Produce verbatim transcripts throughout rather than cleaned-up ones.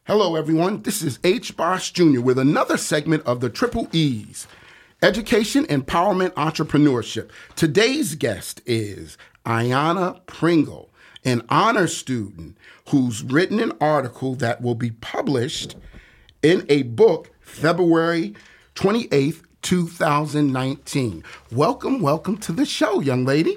Hello, everyone. This is H. Bosch Junior with another segment of the Triple E's, Education, Empowerment, Entrepreneurship. Today's guest is Ayanna Pringle, an honor student who's written an article that will be published in a book February twenty-eighth, two thousand nineteen. Welcome, welcome to the show, young lady.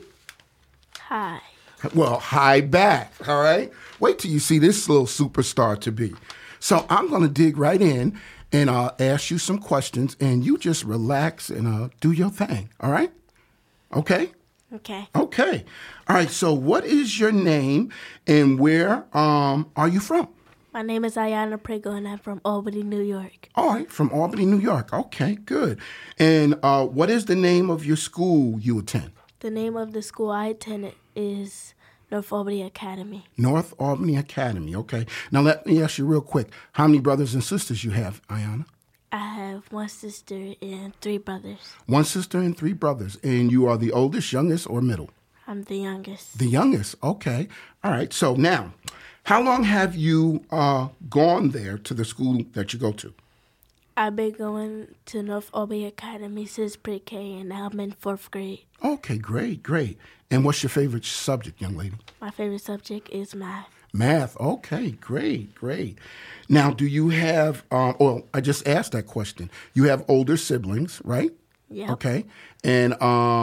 Hi. Well, hi back, all right? Wait till you see this little superstar to be. So I'm going to dig right in and uh, ask you some questions, and you just relax and uh, do your thing, all right? Okay? Okay. Okay. All right, so what is your name, and where um, are you from? My name is Ayanna Pringle, and I'm from Albany, New York. All right, from Albany, New York. Okay, good. And uh, what is the name of your school you attend? The name of the school I attended is North Albany Academy. North Albany Academy, okay. Now let me ask you real quick, how many brothers and sisters you have, Ayanna? I have one sister and three brothers. One sister and three brothers. And you are the oldest, youngest, or middle? I'm the youngest. The youngest, okay. All right, so now, how long have you uh, gone there to the school that you go to? I've been going to North Albany Academy since pre-K, and now I'm in fourth grade. Okay, great, great. And what's your favorite subject, young lady? My favorite subject is math. Math, okay, great, great. Now, do you have, um, well, I just asked that question. You have older siblings, right? Yeah. Okay. And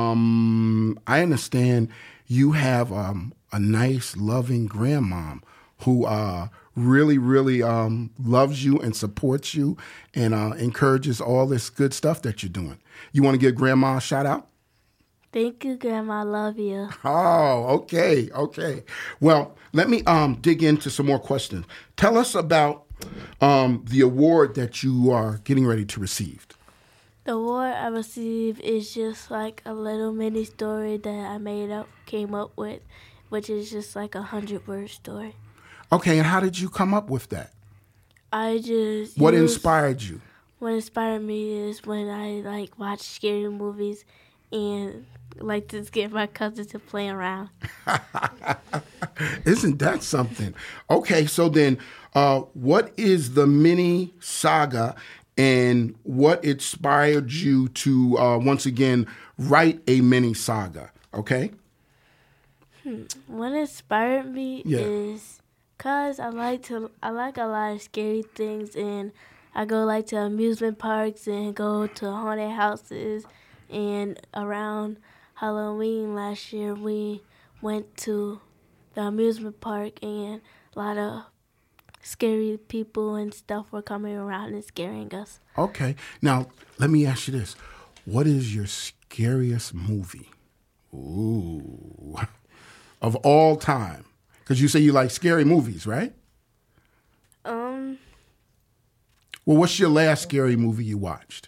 um, I understand you have um, a nice, loving grandmom who uh, really, really um, loves you and supports you and uh, encourages all this good stuff that you're doing. You want to give Grandma a shout out? Thank you, Grandma. I love you. Oh, okay, okay. Well, let me um, dig into some more questions. Tell us about um, the award that you are getting ready to receive. The award I received is just like a little mini story that I made up, came up with, which is just like a hundred-word story. Okay, and how did you come up with that? I just... What used, inspired you? What inspired me is when I like watch scary movies and like to get my cousins to play around. Isn't that something? Okay, so then uh, what is the mini saga and what inspired you to, uh, once again, write a mini saga, okay? Hmm. What inspired me yeah. is... Cause I like to, I like a lot of scary things, and I go like to amusement parks and go to haunted houses. And around Halloween last year, we went to the amusement park, and a lot of scary people and stuff were coming around and scaring us. Okay, now let me ask you this: what is your scariest movie? Ooh, of all time? Because you say you like scary movies, right? Um. Well, what's your last scary movie you watched?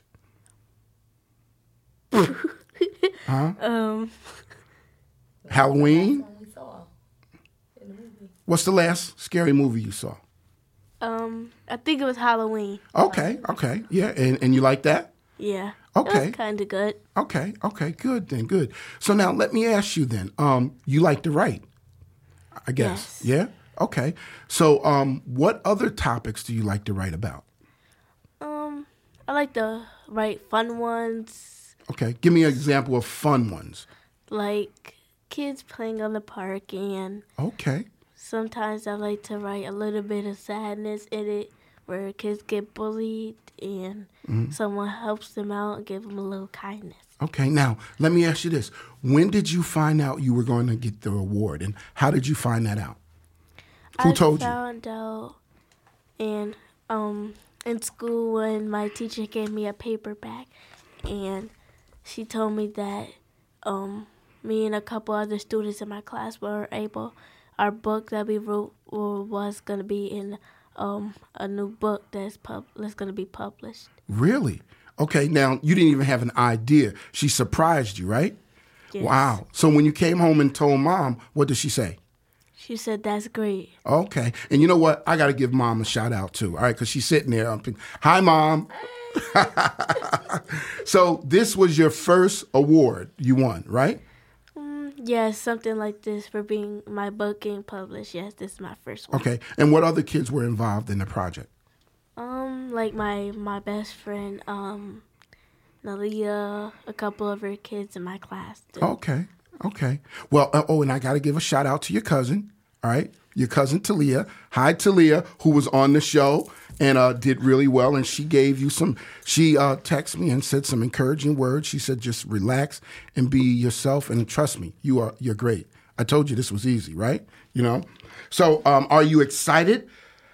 huh? Um. Halloween? What's the last scary movie you saw? Um, I think it was Halloween. Okay, okay, yeah, and and you like that? Yeah. Okay. It was kind of good. Okay, okay, good then, good. So now let me ask you then. Um, you like to write? I guess. Yes. Yeah? Okay. So um, what other topics do you like to write about? Um, I like to write fun ones. Okay. Give me an example of fun ones. Like kids playing on the park, and okay. sometimes I like to write a little bit of sadness in it where kids get bullied and mm-hmm. someone helps them out and give them a little kindness. Okay, now, let me ask you this. When did you find out you were going to get the award, and how did you find that out? Who I told you? I found out in, um, in school when my teacher gave me a paper bag, and she told me that um, me and a couple other students in my class were able, our book that we wrote was going to be in um, a new book that's, pub- that's going to be published. Really? Okay, now, you didn't even have an idea. She surprised you, right? Yes. Wow. So when you came home and told Mom, what did she say? She said, that's great. Okay. And you know what? I got to give Mom a shout out, too, all right? Because she's sitting there. I'm thinking, hi, Mom. So this was your first award you won, right? Mm, Yes, something like this for being my book getting published. Yes, this is my first one. Okay. And what other kids were involved in the project? Um, like my my best friend, um, Nalia, a couple of her kids in my class. Too. Okay. Okay. Well, uh, oh, and I got to give a shout out to your cousin. All right. Your cousin Talia. Hi, Talia, who was on the show and uh, did really well. And she gave you some, she uh, texted me and said some encouraging words. She said, just relax and be yourself. And trust me, you are, you're great. I told you this was easy, right? You know? So um, are you excited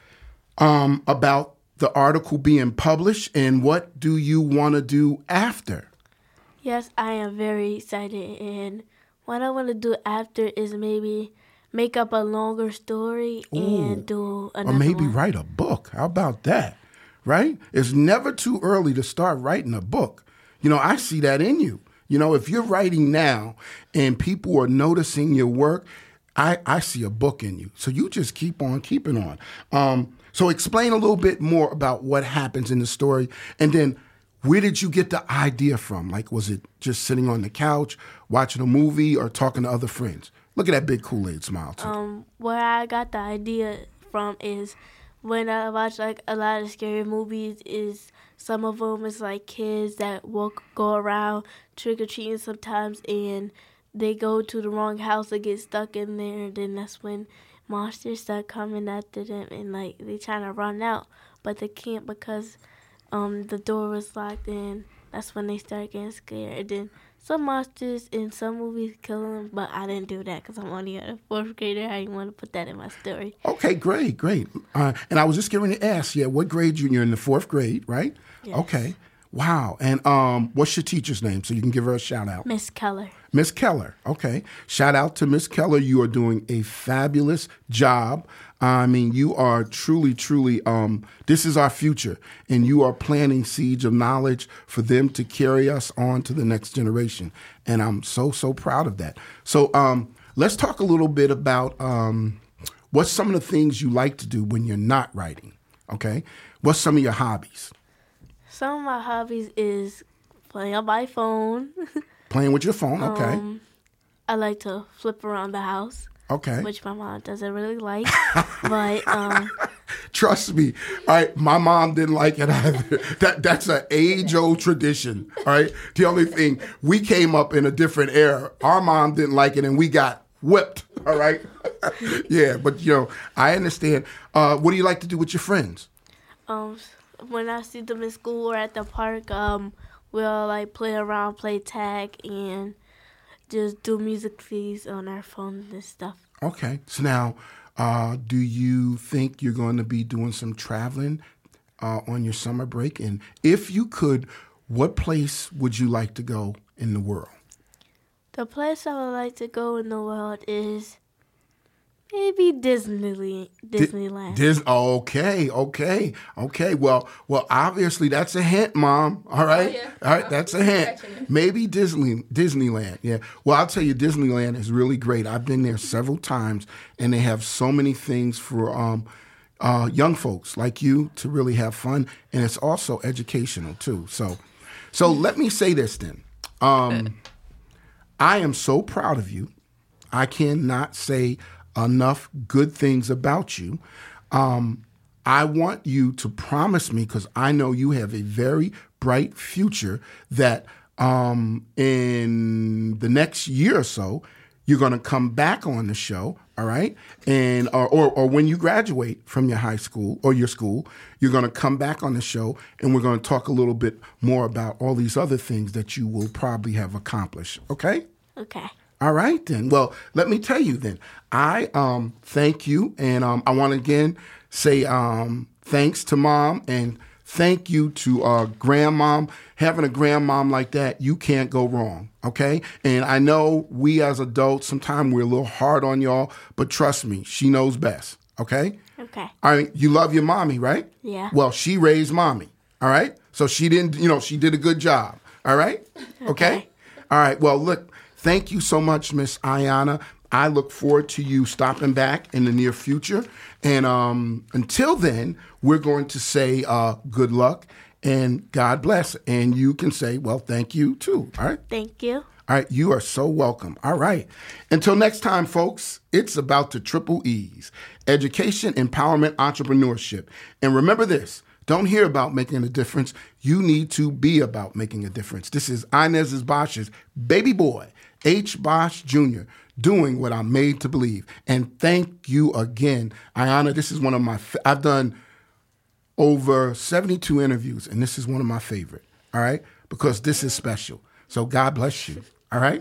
um, about the article being published? And what do you want to do after? Yes, I am very excited. And what I want to do after is maybe make up a longer story Ooh. and do another Or maybe one. write a book. How about that? Right? It's never too early to start writing a book. You know, I see that in you. You know, if you're writing now and people are noticing your work, I, I see a book in you. So you just keep on keeping on. Um, so explain a little bit more about what happens in the story. And then where did you get the idea from? Like, was it just sitting on the couch, watching a movie, or talking to other friends? Look at that big Kool-Aid smile, too. Um, where I got the idea from is when I watch like a lot of scary movies. Is some of them is like kids that walk go around trick or treating sometimes, and they go to the wrong house and get stuck in there. And then that's when monsters start coming after them, and like they trying to run out, but they can't because um the door was locked. And that's when they start getting scared. And then some monsters in some movies kill them, but I didn't do that because I'm only a fourth grader. I didn't want to put that in my story. Okay, great, great. Uh, and I was just going to ask, yeah, what grade you? You're in the fourth grade, right? Yes. Okay. Wow. And um, what's your teacher's name so you can give her a shout out? Miss Keller. Miss Keller. Okay. Shout out to Miss Keller. You are doing a fabulous job. I mean, you are truly, truly, um, this is our future. And you are planting seeds of knowledge for them to carry us on to the next generation. And I'm so, so proud of that. So um, let's talk a little bit about um, what's some of the things you like to do when you're not writing. Okay. What's some of your hobbies? Some of my hobbies is playing on my phone. Playing with your phone. Okay. Um, I like to flip around the house. Okay. Which my mom doesn't really like. But um, trust me, all right, my mom didn't like it either. That that's an age-old tradition. All right. The only thing, we came up in a different era. Our mom didn't like it and we got whipped. All right. Yeah, but you know, I understand. Uh, what do you like to do with your friends? Um, when I see them in school or at the park, um, we'll like play around, play tag, and just do music feeds on our phones and stuff. Okay. So now, uh, do you think you're going to be doing some traveling uh, on your summer break? And if you could, what place would you like to go in the world? The place I would like to go in the world is maybe Disneyland. Disneyland. Dis- okay, okay, okay. Well, well, obviously that's a hint, Mom. All right, Oh, yeah. all right, that's a hint. Maybe Disney, Disneyland. Yeah. Well, I'll tell you, Disneyland is really great. I've been there several times, and they have so many things for um, uh, young folks like you to really have fun, and it's also educational too. So, so let me say this then. Um, I am so proud of you. I cannot say enough good things about you. Um, I want you to promise me, because I know you have a very bright future, that um, in the next year or so, you're going to come back on the show, all right? And or, or or when you graduate from your high school or your school, you're going to come back on the show, and we're going to talk a little bit more about all these other things that you will probably have accomplished, okay? Okay. All right, then. Well, let me tell you then. I um, thank you, and um, I want to again say um, thanks to Mom, and thank you to uh, Grandmom. Having a grandmom like that, you can't go wrong, okay? And I know we as adults, sometimes we're a little hard on y'all, but trust me, she knows best, okay? Okay. All right, you love your mommy, right? Yeah. Well, she raised mommy, all right? So she didn't, you know, she did a good job, all right? Okay? Okay. All right, well, look, thank you so much, Miss Ayana. I look forward to you stopping back in the near future. And um, until then, we're going to say uh, good luck and God bless. And you can say, well, thank you too. All right? Thank you. All right, you are so welcome. All right. Until next time, folks, it's about the triple E's: education, empowerment, entrepreneurship. And remember this, don't hear about making a difference. You need to be about making a difference. This is Inez Bosch's baby boy, H. Bosch Junior, doing what I'm made to believe. And thank you again, Ayana. This is one of my, I've done over seventy-two interviews, and this is one of my favorite, all right? Because this is special. So God bless you, all right?